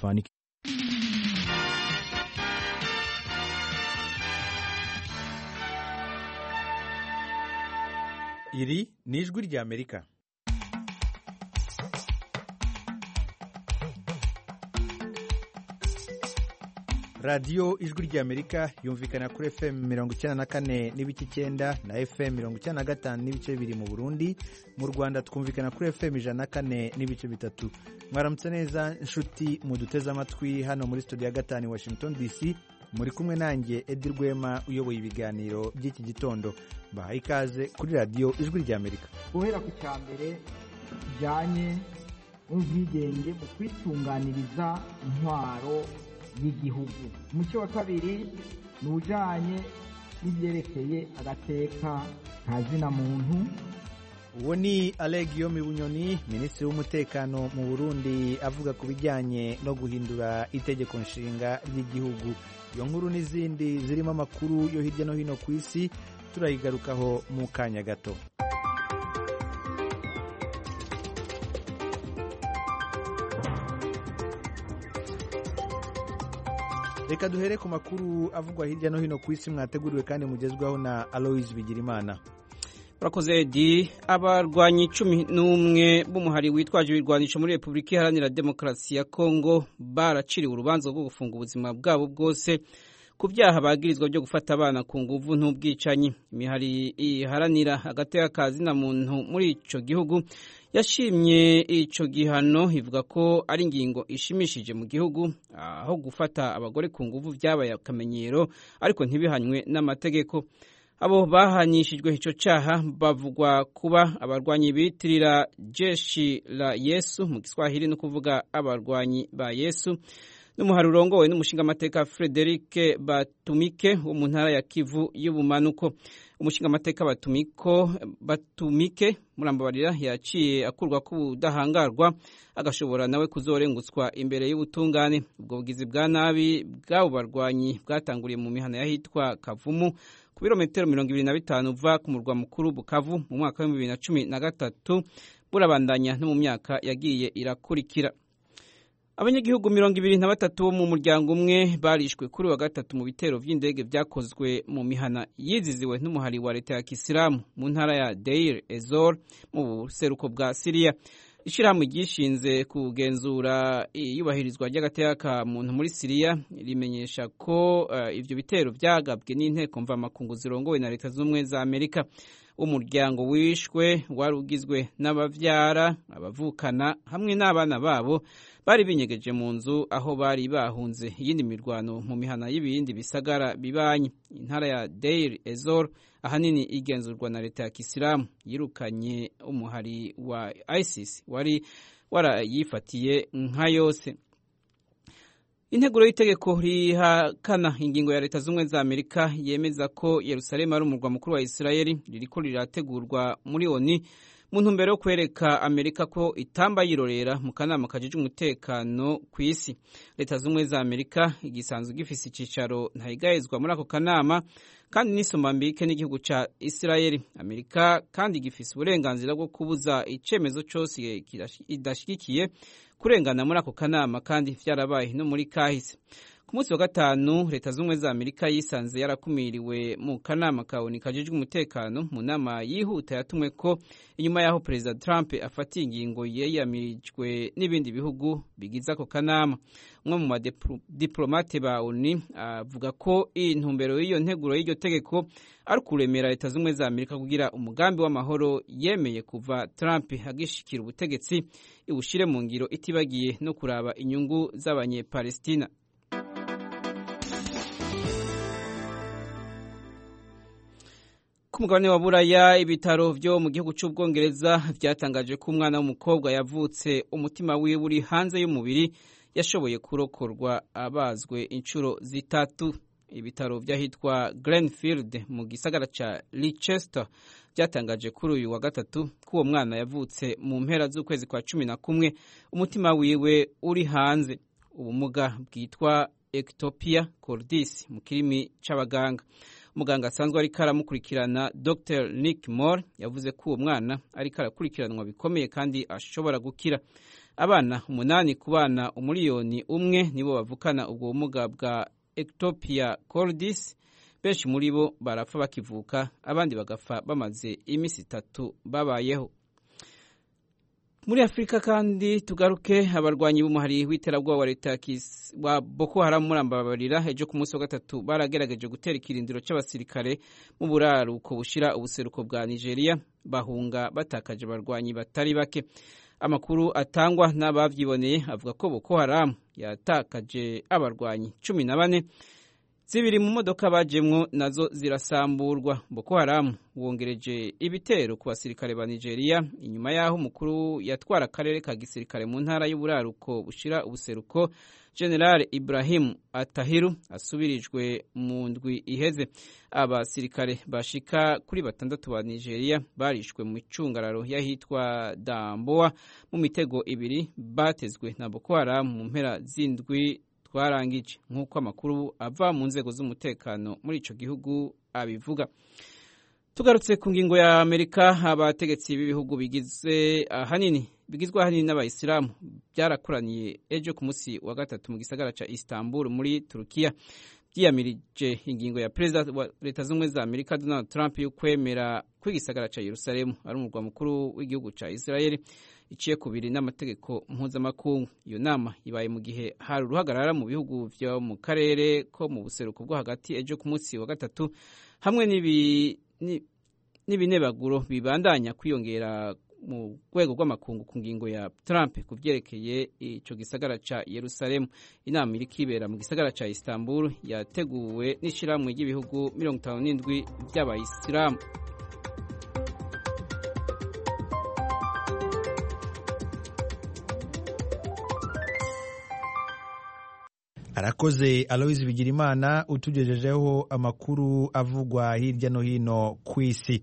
itafanika. Iri ni ijwi rya Amerika. radiyo ijwi rya Amerika yumvikana kuri FM 94 n'ibice 9 na FM 95 n'ibice 2 mu Burundi. Mu Rwanda twumvikana kuri FM 104 n'ibice 3. Mwaramutse neza inshuti muduteze amatwi hano muri studio ya gatanu Washington DC. Muri kumwe nanjye Edi Rwema uyoboye ibiganiro by'iki gitondo. Bahaye ikaze kuri radiyo ijwi rya Amerika. Guhera ku cyambere bijyanye n'ubwigenge mu kwitunganiriza intwaro y'igihugu. Umuco wa kabiri ni ujanye n'ibyerekeye agateka kazina muntu. Uwo ni Alegio Mibunyoni, minisitiri w'umutekano mu Burundi, avuga ku bijyanye no guhindura itegeko nshinga ry'igihugu. Iyo nkuru n'izindi zirimo amakuru yo hirya no hino ku isi turayigarukaho mu kanya gato. Reka duhere ku makuru avugwa hirya no hino ku isi mwateguriwe kandi mugezwaho na Alois Bigirimana. Urakoze Edi. Abarwanyi 11 b'umuhari witwaje ibirwanisho muri Republika Iharanira Demokarasi ya Kongo baraciriwe urubanza rwo gufunga ubuzima bwabo bwose ku byaha bagirizwa byo gufata abana ku nguvu n'ubwicanyi. Imihari iharanira agateka kazina muntu muri ico gihugu yashimye ico gihano, ivuga ko ari ingingo ishimishije mu gihugu, aho gufata abagore ku nguvu byabaye akamenyero ariko ntibihanywe n'amategeko. Abo bahanyishijwe ico cyaha bavugwa kuba abarwanyi bitirira Jeshi la Yesu mu Kiswahili, no kuvuga abarwanyi ba Yesu, n'umuhari urongowe n'umushingamateka Frederic Batumike wo mu ntara ya Kivu y'ubumanuko. Umushingamateka Batumike murambabarira yaciye akurwa ku budahangarwa agashobora nawe kuzorengutswa imbere y'ubutungane. Ubwo bugizi bwa nabi bw'abo barwanyi bwatanguriye mu mihana yahitwa Kavumu ku birometero 25 uva ku murwa mukuru Bukavu mu mwaka wa 2013, burabandanya no mu myaka yagiye irakurikira. Abanyagihugu 23 bo mu muryango umwe barishwe kuri wa gatatu mu bitero vy'indege vyakozwe mu mihana yiziziwe n'umuhari wa leta ya Kisilamu mu ntara ya Deir Ezor mu buseruko bwa Syria. Ishirahamwe ryishinze kugenzura iyubahirizwa ry'agateka ka muntu muri Syria rimenyesha ko ivyo bitero vyagabwe n'inteko mvamakungu zirongowe na leta z'ubumwe za Amerika. Umuryango wishwe wari ugizwe n'abavyara, abavukana hamwe n'abana babo bari binyegeje mu nzu aho bari bahunze iyindi mirwano mu mihana y'ibindi bisagara bibanyi. Intara ya Deir Ezor ahanini igenzurwa na leta ya Kisilamu yirukanye umuhari wa ISIS wari warayifatiye nka yose. Integuro y'itegeko rihakana ingingo ya leta z'ubumwe za Amerika yemeza ko Yerusalemu ari umurwa mukuru wa Israeli ririko rirategurwa muri ONU mu ntumbero yo kwereka Amerika ko itamba yirorera mu kanama kajejwe umutekano ku isi. Leta z'ubumwe za Amerika igisanzwe gifise icicaro ntayigayezwa muri ako kanama kandi n'Isomambike n'igihugu ca Israeli. Amerika kandi gifise uburenganzira bwo kubuza icemezo cyose idashigikiye kurengana muri ako kanama, kandi vyarabaye no muri kahise. Ku munsi wa gatanu leta z'ubumwe za Amerika yisanze yarakumiriwe mu kanama ka ONU kajejwe umutekano mu nama yihuta yatumwe ko inyuma yaho Perezida Trump afatiye ingingo yeyamirijwe n'ibindi bihugu bigize ako kanama. Umwe mu diplomate ba ONU avuga ko intumbero y'iyo nteguro y'iryo tegeko ari kuremera leta z'ubumwe za Amerika kugira umugambi w'amahoro yemeye kuva Trump agishikira ubutegetsi iwushire mu ngiro, itibagiye no kuraba inyungu z'abanye-Palestina. Ku mugabane wa Buraya, ibitaro vyo mu gihugu c'Ubwongereza vyatangaje ko umwana w'umukobwa yavutse umutima wiwe uri hanze y'umubiri yashoboye kurokorwa abazwe inshuro zitatu. Ibitaro vyahitwa Glenfield mu gisagara ca Leicester vyatangaje kuri uyu wa gatatu ko uwo mwana yavutse mu mpera z'ukwezi kwa 11 umutima wiwe uri hanze. Ubumuga bwitwa ectopia cordis mu kirimi c'abaganga. Muganga asanzwe ariko aramukurikirana Dr. Nick Moore yavuze ko uwo mwana ariko arakurikiranwa bikomeye kandi ashobora gukira. abana 8 ku bana 1,000,000 nibo bavukana ubwo bumuga bwa ectopia cordis. Benshi muri bo barapfa bakivuka, abandi bagapfa bamaze imisi 3 babayeho. Muri Afrika kandi tugaruke abarwanyi b'umuhari w'iterabwoba wa leta wa Boko Haram murambabarira ejo ku munsi wa gatatu baragerageje gutera ikirindiro c'abasirikare mu buraruko bushira ubuseruko bwa Nigeria, bahunga batakaje abarwanyi batari bake. Amakuru atangwa n'abavyiboneye avuga ko Boko Haram yatakaje abarwanyi 14, zibiri mu modoka bajemwo nazo zirasamburwa. Boko Haram wongereje ibitero ku basirikare ba Nigeria inyuma yaho umukuru yatwara akarere ka gisirikare mu ntara y'uburaruko bushira ubuseruko General Ibrahim Atahiru asubirijwe mu ndwi iheze. Abasirikare bashika kuri 6 ba Nigeria barishwe mu icungararo yahitwa Damboa mu mitego 2 batezwe na Boko Haram mu mpera z'indwi twarangije, nk'uko amakuru ava mu nzego z'umutekano muri ico gihugu abivuga. Tugarutse ku ngingo ya Amerika, abategetsi b'ibihugu bigizwe ahanini n'abayisilamu byarakoraniye ejo ku munsi wa gatatu mu gisagara ca Istanbul muri Turukiya, byiyamirije ingingo ya Perezida wa Leta Zunze za Amerika Donald Trump yo kwemera ko igisagara ca Yerusalemu ari umurwa mukuru w'igihugu ca Israel iciye kubiri n'amategeko mpuzamakungu. Iyo nama ibaye mu gihe hari uruhagarara mu bihugu vyo mu karere ko mu buseruko bwo hagati ejo ku munsi wa gatatu, hamwe n'ibinebaguro bibandanya kwiyongera mu rwego rw'amakungu ku ngingo ya Trump ku vyerekeye ico gisagara ca Yerusalemu. Inama iri kibera mu gisagara ca Istanbul yateguwe n'ishirahamwe ry'ibihugu 57 by'abayisilamu. Arakoze Aloise Bigirimana utugejejeho amakuru avugwa hirya no hino ku isi.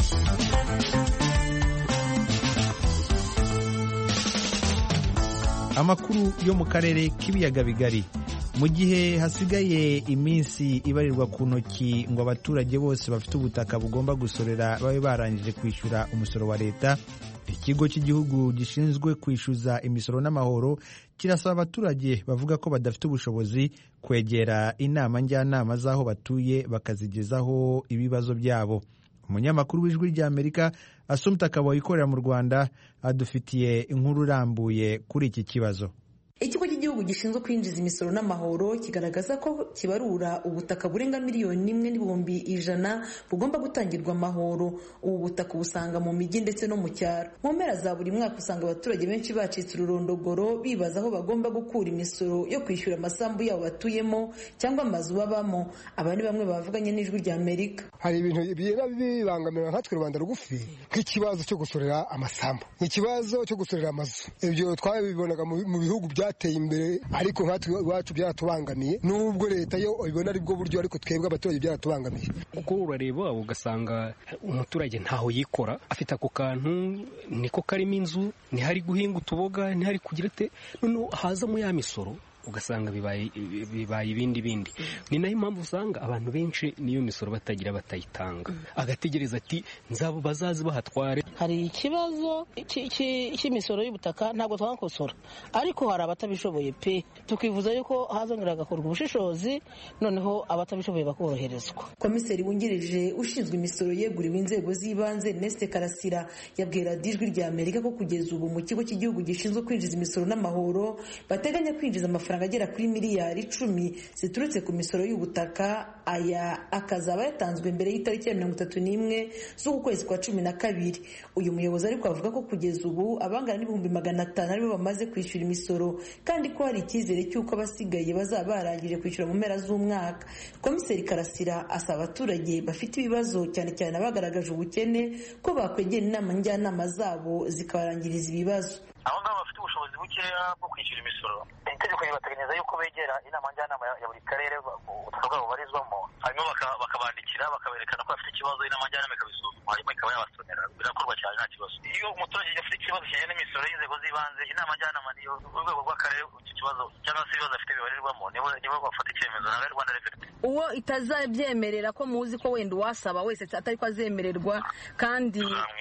Amakuru yo mu karere k'ibiyaga bigari. Mu gihe hasigaye iminsi ibarirwa ku ntoki ngo abaturage bose bafite ubutaka bugomba gusorera babe barangije kwishyura umusoro wa leta, ikigo cy'igihugu gishinzwe kwishyuza imisoro n'amahoro kirasaba abaturage bavuga ko badafite ubushobozi kwegera inama njyanama z'aho batuye bakazigezaho ibibazo byabo. Umunyamakuru w'Ijwi ry'Amerika Assumpta Kaboyi ikorera mu Rwanda adufitiye inkuru irambuye kuri iki kibazo. Ikigo cy'igihugu gishinzwe kwinjiza imisoro n'amahoro kigaragaza ko kibarura ubutaka burenga miliyoni 1,100,000 bugomba gutangirwa amahoro. Ubu butaka busanga mu mijyi ndetse no mu cyaro. Mu mpera za buri mwaka usanga abaturage benshi bacitse ururondogoro bibaza aho bagomba gukura imisoro yo kwishyura amasambu yabo batuyemo cyangwa amazu babamo. Aba ni bamwe bavuganye n'Ijwi ry'Amerika. Hari ibintu bibangamira nkatwe Rwanda rugufi, nk'ikibazo cyo gusorera amasambu, ikibazo cyo gusorera amazu. Ibyo twabibonaga mu bihugu byateye imbere, ariko nkatwe iwacu byaratubangamiye, nubwo leta yo ibona ari bwo buryo, ariko twebwe abaturage byaratubangamiye. Uko urareba ugasanga umuturage ntaho yikora, afite ako kantu niko karimo inzu, ntihari guhinga utuboga, ntihari kugira ate, none hazamo ya misoro ugasanga bibaye ibindi. Ni nayo impamvu usanga abantu benshi niyo misoro batagira batayitanga, agategereza ati nzabo bazazi bahatware. Hari ikibazo cy'imisoro y'ubutaka ntabwo twakosora, ariko hari abatabishoboye pe, tukivuza yuko hazongera gakorwa ubushishozi, noneho abatabishoboye bakoroherezwa. Komiseri wungirije ushinzwe imisoro yeguriwe inzego z'ibanze Neste Karasira yabwira Ijwi ry'Amerika ko kugeza ubu mu kigo cy'igihugu gishinzwe kwinjiza imisoro n'amahoro bateganya kwinjiza amafaranga agera kuri miliyari 10 ziturutse ku misoro y'ubutaka. Aya akazaba yatanzwe mbere y'itariki ya 31 z'uku kwezi kwa 12. Uyu muyobozi ariko avuga ko kugeza ubu abangana n'ibihumbi 500 aribo bamaze kwishyura imisoro, kandi ko hari icyizere cy'uko abasigaye bazaba barangije kwishyura mu mpera z'umwaka. Komiseri Karasira asaba abaturage bafite ibibazo cyane cyane abagaragaje ubukene ko bakwegera inama njyanama zabo zikabarangiriza ibibazo. Abo ngabo bafite ubushobozi bukeya bwo kwishyura imisoro, itegeko ribateganyiriza yuko begera inama njyanama ya buri karere ubutaka bwabo barizwamo, hanyuma bakabandikira bakaberekana ko bafite ikibazo, inama njyanama ikabisuzuma hanyuma ikaba yabasonera. Birakorwa cyane nta kibazo. Iyo umuturage afite ikibazo kijyanye n'imisoro y'inzego z'ibanze, inama njyanama niyo urwego rw'akarere icyo kibazo cyangwa se ibibazo afite bibarirwamo nibo bafata icyemezo, ntabwo ari Rwanda Revenue. Uwo itazabyemerera ko muzi ko wenda uwasaba wese atari ko azemererwa, kandi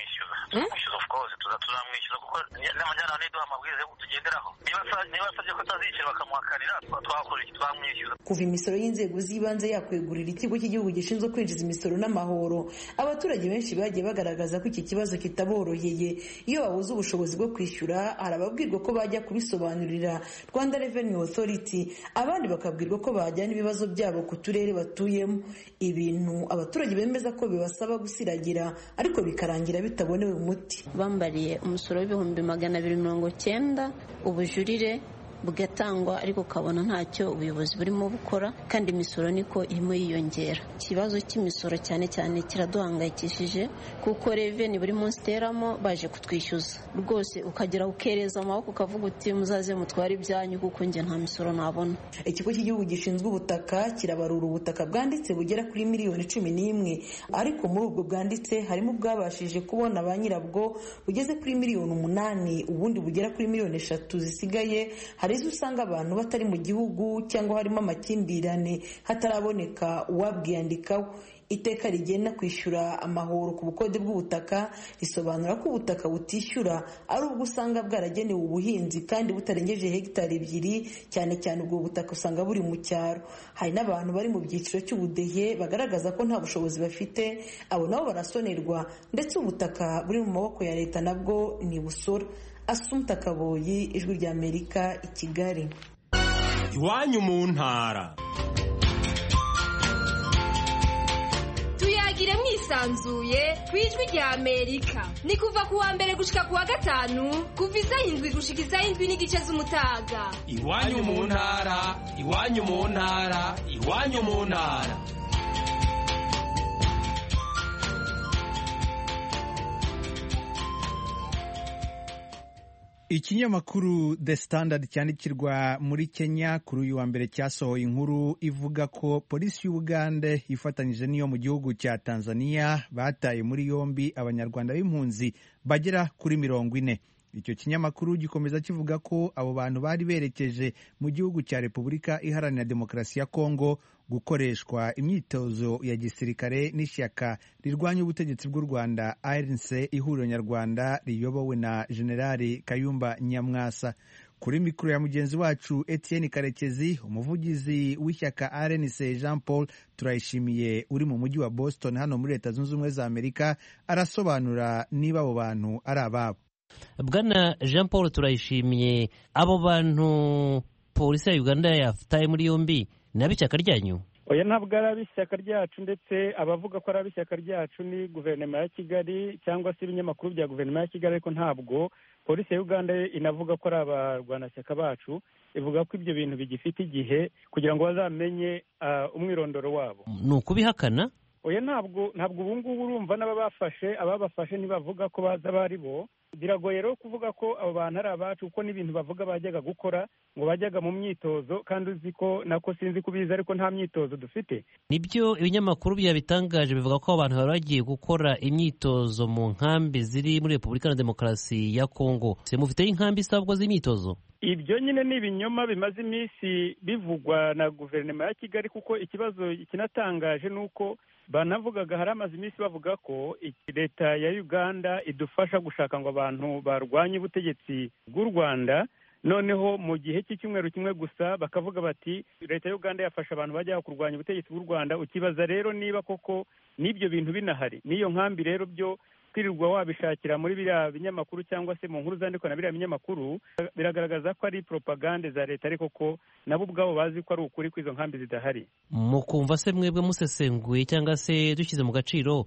tuzamwishyuza of course tuzamwishyuza kuko n'amajyana niduha amabwiriza yo tugenderaho niba asabye ko atazishyura bakamuhakanira twakora iki twamwishyuza. Kuva imisoro y'inzego z'ibanze yakwegurira ikigo cy'igihugu gishinzwe kwinjiza imisoro n'amahoro, abaturage benshi bagiye bagaragaza ko iki kibazo kitaboroheye. Iyo babuze ubushobozi bwo kwishyura, hari ababwirwa ko bajya kubisobanurira Rwanda Revenue Authority, abandi bakabwirwa ko bajyana ibibazo byabo ku turere batuyemo, ibintu abaturage bemeza ko bibasaba gusiragira ariko bikarangira bitabonewe umuti. Bambariye umusoro w'ibihumbi 290, ubujurire bugatangwa ariko ukabona ntacyo ubuyobozi burimo bukora, kandi imisoro niko irimo yiyongera. Ikibazo cy'imisoro cyane cyane kiraduhangayikishije kuko reveni buri munsi iteramo baje kutwishyuza, rwose ukagera ukereza amaboko ukavuga uti muzaze mutware ibyanyu kuko njye nta misoro nabona. Ikigo cy'igihugu gishinzwe ubutaka kirabarura ubutaka bwanditse bugera kuri miliyoni 11, ariko muri ubwo bwanditse harimo ubwabashije kubona ba nyirabwo bugeze kuri miliyoni 8, ubundi bugera kuri miliyoni 3 zisigaye hari izo usanga abantu batari mu gihugu cyangwa harimo amakimbirane hataraboneka uwabwiyandikaho. Iteka rigena kwishyura amahoro ku bukode bw'ubutaka risobanura ko ubutaka butishyura ari ubwo usanga bwaragenewe ubuhinzi kandi butarengeje hegitari 2, cyane cyane ubwo butaka usanga buri mu cyaro. Hari n'abantu bari mu byiciro cy'ubudehe bagaragaza ko nta bushobozi bafite, abo nabo barasonerwa, ndetse ubutaka buri mu maboko ya leta nabwo ni busora. Assumpta Kaboyi, Ijwi ry'Amerika, i Kigali. Iwanyu mu ntara. Tuyagire mwisanzuye ku Ijwi ry'Amerika. Ni kuva ku wa mbere gushika ku wa gatanu, kuva 7 gushika 7:30 z'umutaga. Iwanyu mu ntara, iwanyu mu ntara, iwanyu mu ntara. Ikinyamakuru The Standard cyandikirwa muri Kenya kuri uyu wa mbere cyasohoye inkuru ivuga ko polisi y'Ubugande ifatanyije n'iyo mu gihugu cya Tanzania bataye muri yombi abanyarwanda b'impunzi bagera kuri 40. Icyo kinyamakuru gikomeza kivuga ko abo bantu bari berekeje mu gihugu cya Repubulika Iharanira Demokarasi ya Kongo gukoreshwa imyitozo ya gisirikare n'ishyaka rirwanya ubutegetsi bw'u Rwanda ANC, ihuriro nyarwanda riyobowe na Generali Kayumba Nyamwasa. Kuri mikoro ya mugenzi wacu Etienne Karekezi, umuvugizi w'ishyaka RNC Jean Paul Turayishimiye uri mu mujyi wa Boston hano muri Leta Zunze Ubumwe za Amerika, arasobanura niba abo bantu ari ababo. Bwana Jean Paul Turayishimiye, abo bantu polisi ya Uganda yafataye muri yombi ni ab'ishyaka ryanyu? Oya, ntabwo ari ab'ishyaka ryacu, ndetse abavuga ko ari ab'ishyaka ryacu ni guverinoma ya Kigali cyangwa se ibinyamakuru bya guverinoma ya Kigali, ariko ntabwo polisi ya Uganda ninavuga ko ari abarwanashyaka bacu. Ivuga ko ibyo bintu bigifite igihe kugira ngo bazamenye umwirondoro wabo. Ni ukubihakana? Oya, ntabwo ubu ngubu urumva ababafashe ntibavuga ko baza bari bo. Biragoye rero kuvuga ko abo bantu ari abacu, kuko n'ibintu bavuga bajyaga gukora ngo bajyaga mu myitozo, kandi uzi ko nako sinzi kubizi, ariko nta myitozo dufite. Nibyo ibinyamakuru byabitangaje bivuga ko abantu bari bagiye gukora imyitozo mu nkambi ziri muri Repubulika ya Demokarasi ya Kongo. Se mufite inkambi isabwa z'imyitozo? Ibyo nyine ni ibinyoma bimaze iminsi bivugwa na guverinoma ya Kigali, kuko ikibazo kinatangaje ni uko banavugaga, hari amaze iminsi bavuga ko leta ya Uganda idufasha gushaka ngo abantu barwanye ubutegetsi bw'u Rwanda. Noneho mu gihe cy'icyumweru kimwe gusa bakavuga bati leta ya Uganda yafasha abantu bajya kurwanya ubutegetsi bw'u Rwanda. Ukibaza rero niba koko n'ibyo bintu binahari. N'iyo nkambi rero byo kwirirwa wabishakira muri biriya binyamakuru cyangwa se mu nkuru zandikwa na biriya binyamakuru, biragaragaza ko ari propagande za leta, ariko ko nabo ubwabo bazi ko ari ukuri ko izo nkambi zidahari. Mukumva se mwebwe musesenguye cyangwa se dushyize mu gaciro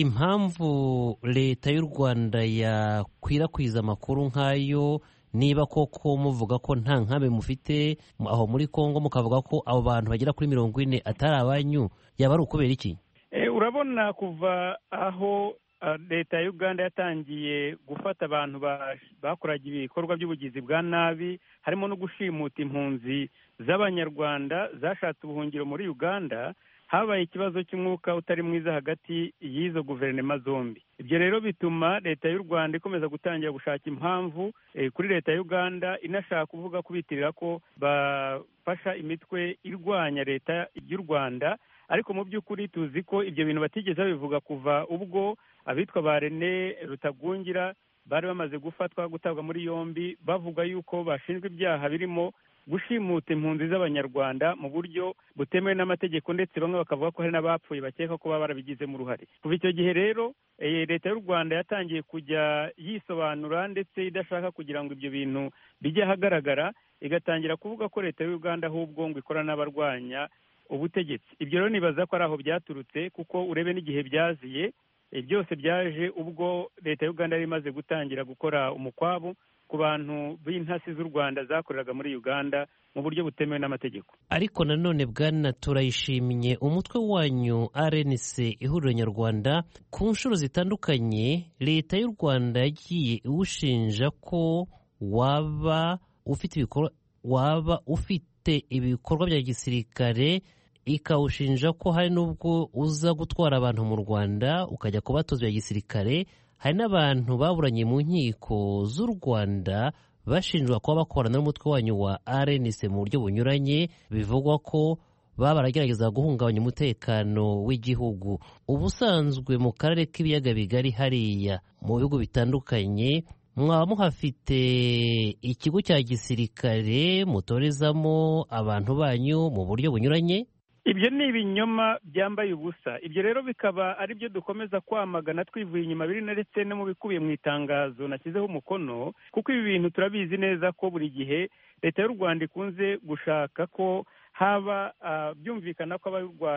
impamvu leta y'u Rwanda yakwirakwiza amakuru nk'ayo, niba koko muvuga ko nta nkambi mufite aho muri Kongo, mukavuga ko abo bantu bagera kuri 40 atari abanyu, yaba ari ukubera iki? Urabona, kuva aho leta ya Uganda yatangiye gufata abantu bakoraga ibikorwa by'ubugizi bwa nabi, harimo no gushimuta impunzi z'abanyarwanda zashatse ubuhungiro muri Uganda, habaye ikibazo cy'umwuka utari mwiza hagati y'izo guverinoma zombi. Ibyo rero bituma leta y'u Rwanda ikomeza gutangira gushaka impamvu kuri leta ya Uganda, inashaka kuvuga kubitirira ko bafasha imitwe irwanya leta y'u Rwanda. Ariko mu by'ukuri tuzi ko ibyo bintu batigeze babivuga kuva ubwo abitwa ba René Rutagungira bari bamaze gutabwa muri yombi bavuga yuko bashinjwa ibyaha birimo gushimuta impunzi z'abanyarwanda mu buryo butemewe n'amategeko, ndetse bamwe bakavuga ko hari n'abapfuye bakeka ko baba barabigizemo uruhare. Kuva icyo gihe rero leta y'u Rwanda yatangiye kujya yisobanura ndetse idashaka kugira ngo ibyo bintu bijye ahagaragara, igatangira kuvuga ko leta y'u Uganda ahubwo ngo ikora n'abarwanya ubutegetsi. Ibyo rero nibaza ko ari aho byaturutse, kuko urebe n'igihe byaziye byose byaje ubwo leta y'u Uganda yari imaze gutangira gukora umukwabu ku bantu b'intasi z'u Rwanda zakoreraga muri Uganda mu buryo butemewe n'amategeko. Ariko nanone Bwana Turayishimye, umutwe wanyu RNC ihuriro nyarwanda ku nshuro zitandukanye leta y'u Rwanda yagiye iwushinja ko waba ufite ibikorwa bya gisirikare, ikawushinja ko hari n'ubwo uza gutwara abantu mu Rwanda ukajya kubatoza bya gisirikare. Hari n'abantu baburanye mu nkiko z'u Rwanda bashinjwa kuba bakorana n'umutwe wanyu wa RNC mu buryo bunyuranye, bivugwa ko baba baragerageza guhungabanya umutekano w'igihugu. Ubusanzwe mu karere k'ibiyaga bigari hariya mu bihugu bitandukanye mwaba muhafite ikigo cya gisirikare mutorezamo abantu banyu mu buryo bunyuranye? Ibyo ni ibinyoma byambaye ubusa. Ibyo rero bikaba ari byo dukomeza kwamagana twivuye inyuma, biri ndetse no mu bikubiye mu itangazo nashyizeho umukono, kuko ibi bintu turabizi neza ko buri gihe leta y'u Rwanda ikunze gushaka ko haba byumvikana ko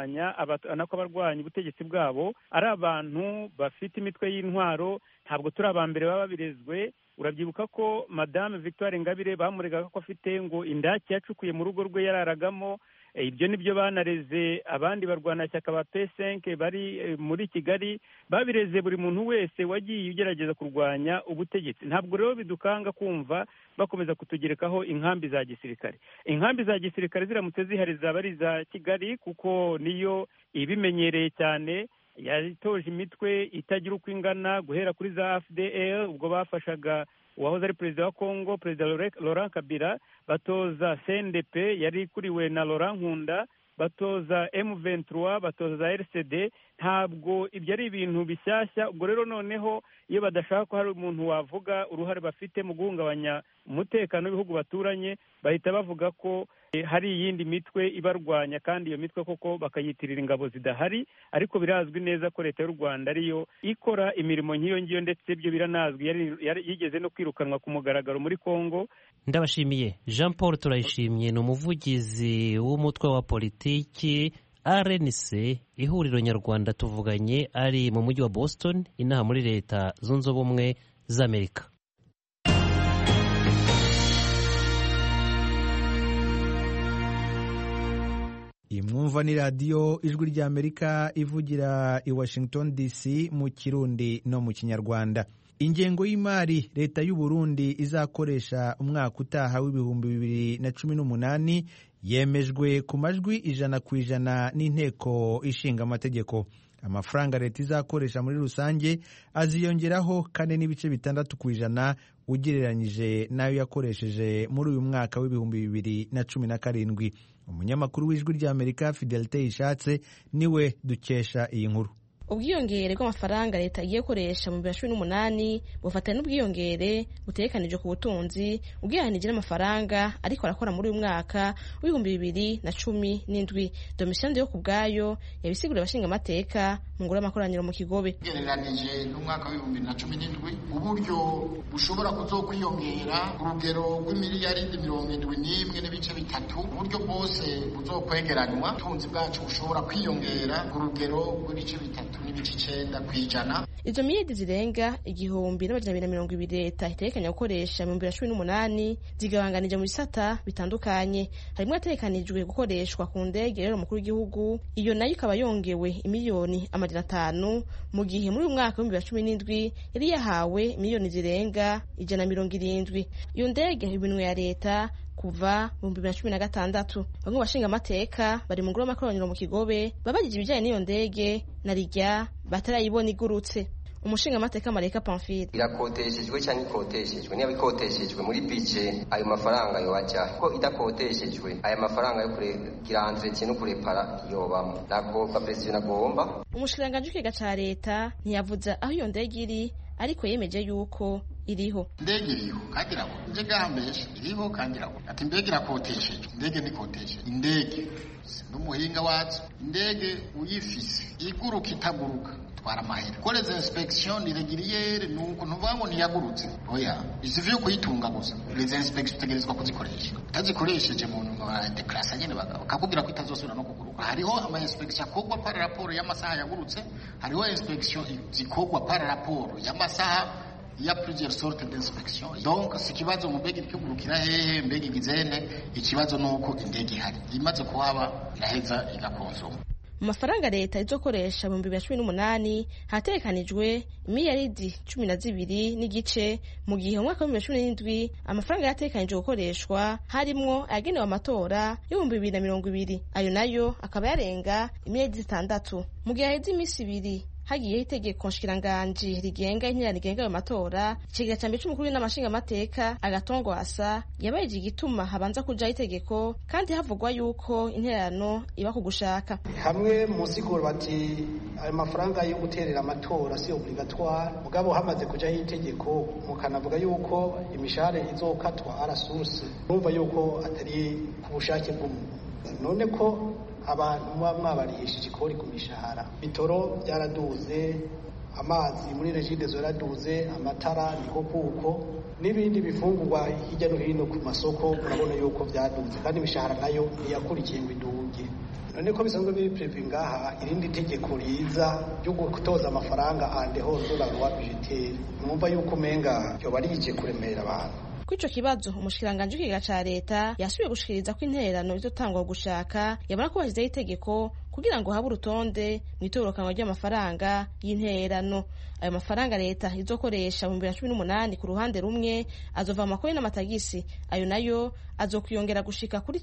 abarwanya ubutegetsi bwabo ari abantu bafite imitwe y'intwaro. Ntabwo turi aba mbere baba birezwe. Urabyibuka ko Madame Victoire Ingabire bamuregaga ko afite ngo indake yacukuye mu rugo rwe yararagamo. Ibyo nibyo banareze abandi barwanashyaka ba P5 bari muri Kigali, babireze buri muntu wese wagiye ugerageza kurwanya ubutegetsi. Ntabwo rero bidukanga kumva bakomeza kutugerekaho inkambi za gisirikare. Inkambi za gisirikare ziramutse zihari zaba ari za Kigali, kuko niyo ibimenyereye cyane, yatoje imitwe itagira uko ingana guhera kuri za FDL ubwo bafashaga uwahoze ari perezida wa Congo, perezida Laurent Kabila, batoza CNDP yari ikuriwe na Laurent Nkunda, batoza M23, batoza RCD. Ntabwo ibyo ari ibintu bishyashya. Ubwo rero noneho iyo badashaka ko hari umuntu wavuga uruhare bafite mu guhungabanya umutekano w'ibihugu baturanye, bahita bavuga ko hari iyindi mitwe ibarwanya, kandi iyo mitwe koko bakayitirira ingabo zidahari. Ariko birazwi neza ko leta y'u Rwanda ariyo ikora imirimo nk'iyo ngiyo, ndetse ibyo biranazwi, yigeze no kwirukanwa ku mugaragaro muri Congo. Ndabashimiye. Jean Paul Turayishimye ni umuvugizi w'umutwe wa politiki RNC ihuriro nyarwanda, tuvuganye ari mu mujyi wa Boston inaha muri Leta Zunze Ubumwe z'Amerika. Mwumva ni radiyo ijwi ry'Amerika ivugira i Washington DC mu Kirundi no mu Kinyarwanda. Ingengo y'imari leta y'u Burundi izakoresha umwaka utaha w'2018 yemejwe ku majwi 100% n'inteko ishinga amategeko. Amafaranga leta izakoresha muri rusange aziyongeraho 4.6% ugereranyije nayo yakoresheje muri uyu mwaka w'2017. Umunyamakuru w'ijwi ry'Amerika Fidelite Ishatse niwe dukesha iyi nkuru. Ubwiyongere bw'amafaranga leta igiye gukoresha mu 2018 bufatanye n'ubwiyongere butekanijwe ku butunzi ubwihanije n'amafaranga ariko arakora muri uyu mwaka w'2017. Domitien yo kubgayo yabisigura abashinga amateka mu ngoro y'amakoraniro mu Kigobe. Gereranije n'umwaka w'2017 uburyo bushobora kuzokwiyongera ku rugero rw'imiliyaridi 71.3, uburyo bwose buzokwegeranywa, ubutunzi bwacu bushobora kwiyongera ku rugero rw'ibice 3.9%. Izo miliyaridi zirenga 1,220 leta itekanya gukoresha mu 2018 zigabanganije mu bisata bitandukanye. Harimo yatekanijwe gukoreshwa ku ndege rero mukuru w'igihugu, iyo nayo ikaba yongewe imiliyoni 500 mu gihe muri uyu mwaka w'2017 yari yahawe miliyoni zirenga 170. Iyo ndege ibinwe ya leta kuva mu 2016. Bamwe bashinga amateka bari mu ngoro y'amakoraniro mu Kigobe babagije ibijyanye n'iyo ndege na rijya batarayibona igurutse. umushingamateka Mareka Pamphile. Irakoteshejwe cyangwa ikoteshejwe, niba ikoteshejwe muri budget ayo mafaranga yo ajya, ko idakoteshejwe aya mafaranga yo kugira entretien no kurepara yobamo nako president agomba. Umushikiranganji w'ikigega ca leta ntiyavuze aho iyo ndege iri, ariko yemeje yuko iriho. Ndege iriho kagiraho nje gahambesha iriho kagiraho ati ndege irakoteshejwe, ndege nikoteshejwe, indege n'umuhinga wacu, indege uyifise iguruka itaguruka twara mahera ko les inspections irrégulières nuko ntuvuga ngo ntiyagurutse oya isivyo kuyitunga gusa les inspections tegerezwa kuzikoresha utazikoresheje mu declaration nyene bakakubwira ko itazosubira no kuguruka. Hariho ama inspection akogwa par rapport y'amasaha yagurutse, hariho inspection zikogwa par rapport y'amasaha ya plusieurs sortes d'inspection. Donc si kibazo mu mbege ikigurukira hehe mbege igizene, ikibazo nuko indege ihari imaze kuhaba iraheza igakonsoma. Mu mafaranga leta izokoresha mu 2018 hatekanijwe miliyaridi 12 n'igice, mu gihe mu mwaka wa 2017 amafaranga yatekanijwe gukoreshwa harimwo ayagenewe amatora y'ibihumbi 2020, ayo nayo akaba yarenga miliyaridi 6. Mu gihe haheze iminsi 2 hagiyeho itegeko nshikiranganji rigenga intererano rigenga ayo matora, ikigega ca mbere c'umukuru n'amashingamateka Agatongwasa yabaye igituma habanza kujaho itegeko, kandi havugwa yuko intererano iba ku gushaka. Hamwe mu siguro bati ayo mafaranga yo guterera amatora si obligatoire, mugabo hamaze kujaho itegeko mukanavuga yuko imishahara izokatwa à la source, numva yuko atari ku bushake bw'umuntu. None ko abantu muba mwabarihishije ikori ku mishahara, bitoro byaraduze, amazi muri regide zoraduze, amatara niko kuko, n'ibindi bifungurwa hirya no hino ku masoko murabona yuko byaduze, kandi imishahara nayo ntiyakurikiye ngo iduge. None ko bisanzwe biri prevu ngaha irindi tegeko riza ryo gutoza amafaranga ande hose la loi budgetaire, mwumva yuko menga cyo barije kuremera abantu. Kw'ico kibazo umushikiranganji w'ikigega ca leta yasubiye gushikiriza ko intererano izotangwa gushaka, yabona ko bashyizeho itegeko kugira ngo habe urutonde mu itorokanwa ry'amafaranga y'intererano. Ayo mafaranga leta izokoresha mu 2018 ku ruhande rumwe azova amakori n'amatagisi, ayo nayo azokwiyongera gushika kuri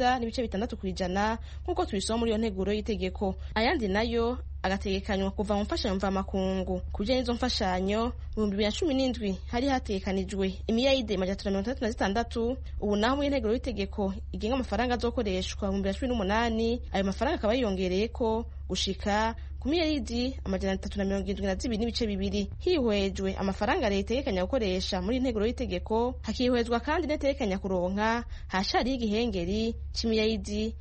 9.6% nk'uko tubisoma muri iyo nteguro y'itegeko. Ayandi nayo agategekanywa kuva mu mfashanyo mvamakungu. Kuje n'izo mfashanyo mu 2017 hari hatekanijwe imiliyaridi 336, ubu naho mu nteguro y'itegeko igenga amafaranga azokoreshwa mu 2018 ayo mafaranga akaba yiyongereyeko gushika ku miliyaridi 372 hihwejwe amafaranga leta itegekanya gukoresha muri integuro y'itegeko, hakihwezwa kandi netegekanya kuronka hashari igihengeri c'imiliyaridi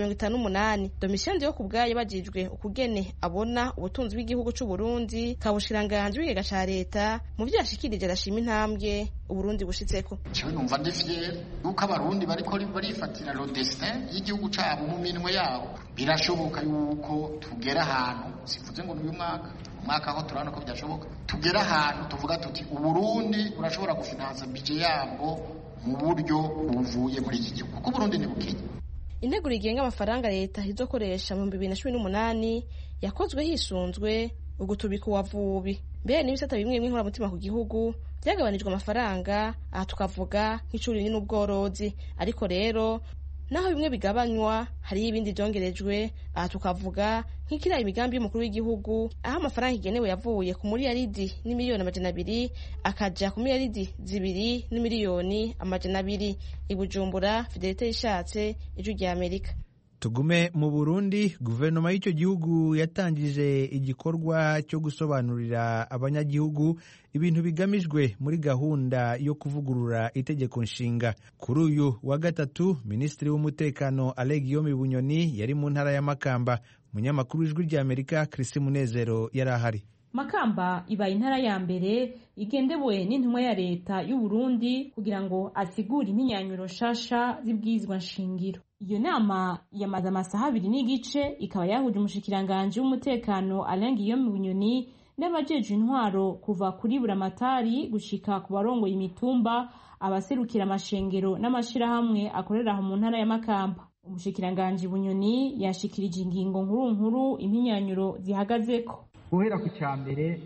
158. Domitien yo kubwaye bajijwe ukugene abona ubutunzi bw'igihugu c'u Burundi, kabushikiranganji w'ikigega ca leta mu vyo yashikirije arashima intambwe Uburundi bushitseko. Cyo numva ndi fier nuko abarundi bariko barifatira le destin y'igihugu cabo mu minwe yabo. Birashoboka yuko tugera ahantu, sivuze ngo uyu mwaka aho turana ko byashoboka, tugera ahantu tuvuga tuti Uburundi burashobora gufinansa budget yabwo mu buryo buvuye muri iki gihugu, kuko Burundi ni bukenya. Integuro igenga amafaranga leta izokoresha mu 2018 yakozwe hisunzwe ugutubika uwavubi. Mbere n'ibisata bimwe bimwe nk'uramutima ku gihugu byagabanijwe amafaranga, aha tukavuga nk'icuri n'ubworozi, ariko rero naho bimwe bigabanywa hari ibindi byongerejwe, aha tukavuga nk'ikira imigambi y'umukuru w'igihugu, aho amafaranga igenewe yavuye ku miliyaridi n'imiliyoni 200 akaja ku miliyaridi 2 n'imiliyoni 200. Ibujumbura, Fidelite Ishatse, Ijwi rya Amerika. Tugume mu Burundi, guverinoma y'icyo gihugu yatangije igikorwa cyo gusobanurira abanyagihugu ibintu bigamijwe muri gahunda yo kuvugurura itegeko nshinga. Kuri uyu wa gatatu, Minisitiri w'umutekano Guillaume Bunyoni yari mu ntara ya Makamba. Munyamakuru w'Ijwi rya Amerika Chrisi Munezero yari ahari. Makamba ibaye intara ya mbere igendewe n'intumwa ya leta y'u Burundi kugira ngo asigure impinyanyuro shasha z'ibwirizwa nshingiro. Iyo nama yamaze amasaha 2 n'igice, ikaba yahuje umushikiranganje w'umutekano Guillaume Bunyoni n'abajeje intwaro kuva kuri buramatari gushika ku barongo y'imitumba, abaserukira amashengero n'amashirahamwe akorera mu ntara ya Makamba. Umushikiranganje Bunyoni yashikirije ingingo nkuru impinyanyuro zihagazeko. Guhera ku cyambere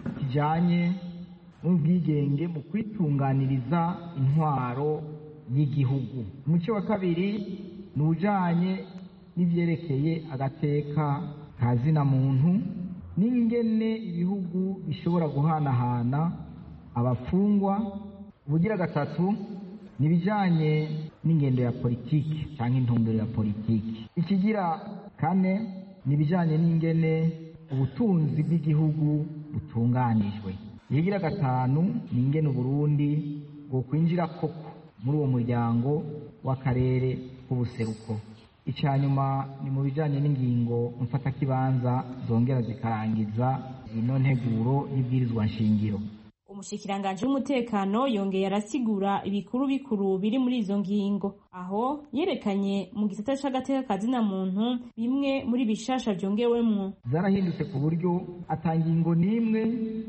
kijanye n'ubwigenge mu kwitunganiriza intwaro y'igihugu. Umuco wa kabiri n'ujanye n'ivyerekeye agateka kazina muntu, n'ingene ibihugu bishobora guhanahana abafungwa. Ubugira gatatu ni ibijyanye n'ingendo ya politiki cyangwa intumbero ya politiki. Ikigira kane ni ibijyanye n'ingene ubutunzi bw'igihugu butunganijwe. Ikigira gatanu ni ingene Uburundi bwo kwinjira koko muri uwo muryango w'akarere k'ubuseruko. Icya nyuma ni mu bijyanye n'ingingo mfatakibanza zongera zikarangiza ino nteguro y'ibwirizwa nshingiro. Umushikiranganji w'umutekano yongeye arasigura ibikuru bikuru biri muri izo ngingo, aho yerekanye mu gisata c'agateka kazina muntu bimwe muri bishasha vyongewemwo. Zarahindutse ku buryo atangingo n'imwe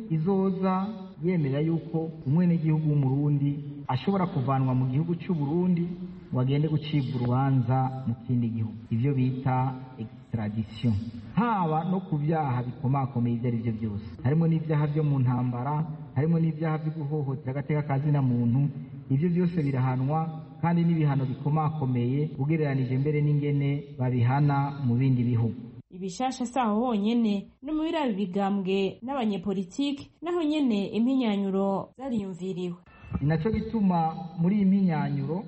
izoza yemera yuko umwenegihugu w'umurundi ashobora kuvanwa mu gihugu cy'u Burundi ngo agende gucibwa urubanza mu kindi gihugu, ivyo bita extradition, haba no ku byaha bikomakomeye ibyo ari byo byose, harimo n'ibyaha byo mu ntambara, harimo n'ibyaha byo guhohotera agateka kazina muntu. Ibyo byose birahanwa kandi n'ibihano bikomakomeye ugereranije mbere n'ingene babihana mu bindi bihugu. Ibishasha saho honyene no mu birabi bigambwe n'abanyepolitiki naho nyene impinyanyuro zariyumviriwe. Inaco gituma muri impinyanyuro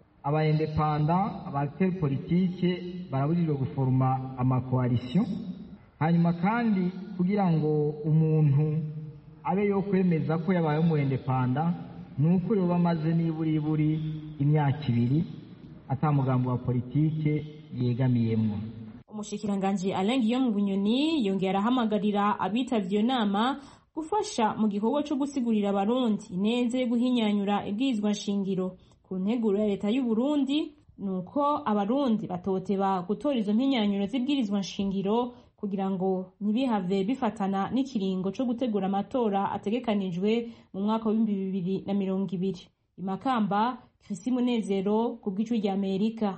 abaindepanda abateri politike barabujijwe guforma amakoalition. Hanyuma kandi kugira ngo umuntu abe yo kwemeza ko yabaye umuindepanda nuko yoba amaze niburi imyaka 2 atamugambo wa politike yegamiyemwo. Umushikiranganji Alain Guillaume Bunyoni yongera arahamagarira abitavye nama gufasha mu gikorwa cyo gusigurira abarundi ineze yo guhinyanyura ibwirizwa nshingiro ku nteguro ya leta y'u Burundi, nuko abarundi batoteba gutora izo mpinyanyuro z'ibwirizwa nshingiro kugira ngo ntibihave bifatana n'ikiringo cyo gutegura amatora ategekanijwe mu mwaka wa 2020. Imakamba, Chrisi Munezero ku bw'icyo rya Amerika.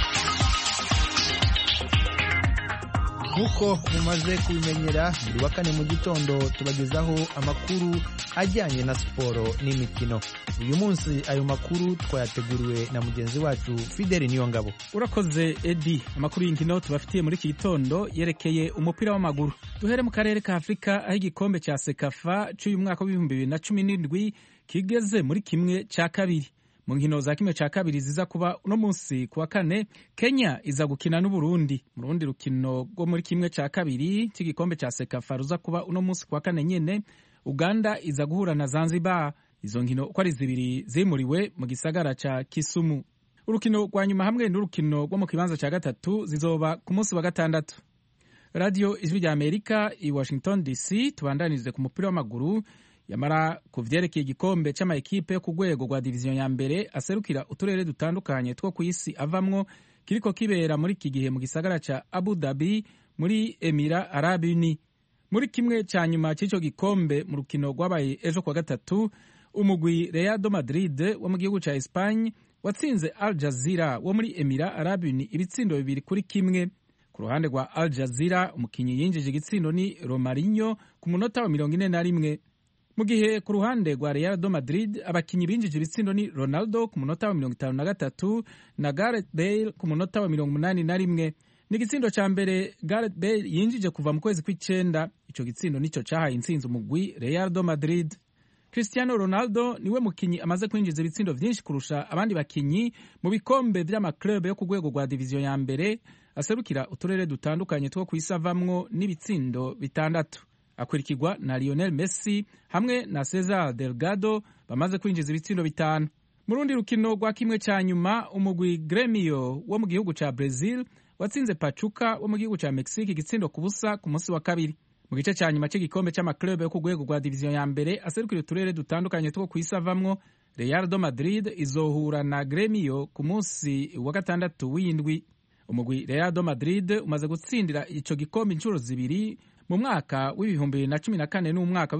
Nk'uko mumaze kubimenyera buri wa kane mu gitondo tubagezaho amakuru ajyanye na siporo n'imikino. Uyu munsi ayo makuru twayateguriwe na mugenzi wacu Fidel Niyongabo. Urakoze Edi. Amakuru y'inkino tubafitiye muri iki gitondo yerekeye umupira w'amaguru. Duhere mu karere ka Afrika aho igikombe cya Sekafa cy'uyu mwaka wa 2017 kigeze muri kimwe cya kabiri. Mu nkino za kimwe cya kabiri ziza kuba uno munsi kuwa kane, Kenya iza gukina n'u Burundi. Mu rundi rukino rwo muri kimwe cya kabiri cy'igikombe cya Sekafa ruza kuba uno munsi kuwa kane nyene, Uganda iza guhura na Zanzibar. Izo nkino uko ari zibiri zimuriwe mu gisagara ca Kisumu. Urukino rwa nyuma hamwe n'urukino rwo mu kibanza cya gatatu zizoba ku munsi wa gatandatu. Radio Ijwi rya Amerika i Washington DC, tubandanirize ku mupira w'amaguru. Yamara ku vyerekeye igikombe c'amayikipe yo ku rwego rwa diviziyo ya mbere aserukira uturere dutandukanye two ku isi avamwo kiriko kibera muri iki gihe mu gisagara ca Abu Dhabi muri Emira Arabi Uni. Muri kimwe ca nyuma c'ico gikombe mu rukino rwabaye ejo kwa gatatu, umugwi Real Madrid wo mu gihugu ca Espagne watsinze Al Jazeera wo muri Emira Arabi Uni ibitsindo 2-1. Ku ruhande rwa Al Jazeera umukinyi yinjije igitsindo ni Romarinho ku munota wa 41. Mu gihe ku ruhande rwa Real Madrid abakinyi binjije ibitsindo ni Ronaldo ku munota wa 53 na Gareth Bale ku munota wa 81. Ni igitsindo ca mbere Gareth Bale yinjije kuva mu kwezi kw'icenda. Ico gitsindo nico cahaye intsinzi umugwi Real Madrid. Cristiano Ronaldo niwe mukinyi amaze kwinjiza ibitsindo vyinshi kurusha abandi bakinyi mu bikombe vy'amaklub yo ku rwego rwa diviziyo ya mbere aserukira uturere dutandukanye two kwisavamwo n'ibitsindo 6. Akurikirwa na Lionel Messi hamwe na Cesar Delgado bamaze kwinjiza ibitsindo 5. Mu rundi rukino rwa kimwe ca nyuma umugwi Gremio wo mu gihugu ca Brazil watsinze Pachuca wo mu gihugu ca Mexique igitsindo ku busa ku munsi wa kabiri. Mu gice ca nyuma cy'igikombe c'amaklub yo ku rwego rwa diviziyo ya mbere aserukira uturere dutandukanye two kwisavamwo, Real Madrid izohura na Gremio ku munsi wa gatandatu w'indwi. Umugwi Real Madrid umaze gutsindira ico gikombe inshuro zibiri mu mwaka w'2014 n'umwaka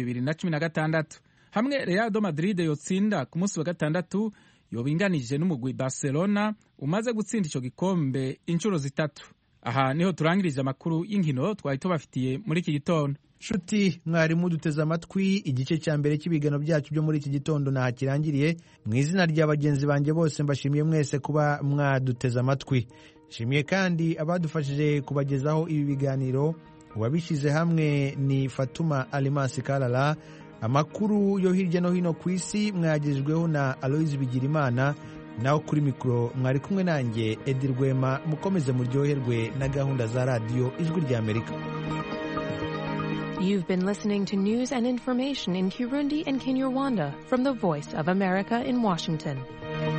w'2016. Hamwe Real Madrid yotsinda ku munsi wa gatandatu yobinganije n'umugwi Barcelona umaze gutsinda ico gikombe inshuro 3. Aha niho turangirije amakuru y'inkino twari tubafitiye muri iki gitondo. Shuti mwarimu duteze amatwi, igice cya mbere cy'ibigano byacu byo muri iki gitondo nta kirangiriye. Mu izina rya bagenzi banjye bose mbashimiye mwese kuba mwaduteze amatwi. Shimiye kandi abadufashije kubagezaho ibi biganiro, uwabishyize hamwe ni Fatuma Alimasi Kalala. Amakuru yo hirya no hino ku isi mwagejejweho na Aloyizi Bigirimana, naho kuri mikoro mwari kumwe nanjye Edi Rwema. Mukomeze muryoherwe na gahunda za radiyo Ijwi ry'Amerika. You've been listening to news and information in Kirundi and Kinyarwanda from the Voice of America in Washington.